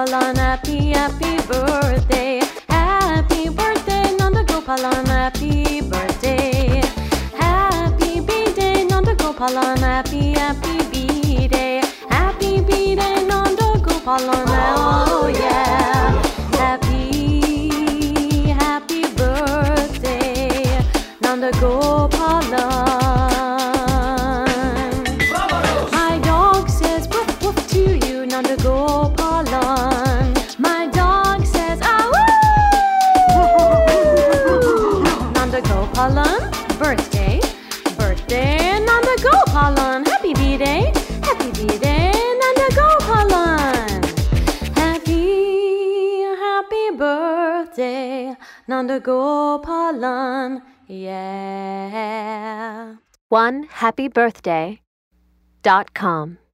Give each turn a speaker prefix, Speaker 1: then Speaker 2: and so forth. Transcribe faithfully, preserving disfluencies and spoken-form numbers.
Speaker 1: Gopalan, happy, happy birthday. Happy birthday, Nanda Gopalan, happy birthday. Happy B-Day, Nanda Gopalan, happy, happy B-Day. Happy B-Day, Nanda Gopalan, oh yeah. Happy, happy birthday, Nanda Gopalan. My dog says woof woof to you, Nanda Gopalan. My dog says ah woo. Nanda Gopalan, birthday, birthday, Nanda Gopalan. Happy B-Day, happy B-Day, Nanda Gopalan. Happy, happy birthday, Nanda Gopalan, yeah.
Speaker 2: one happy birthday dot com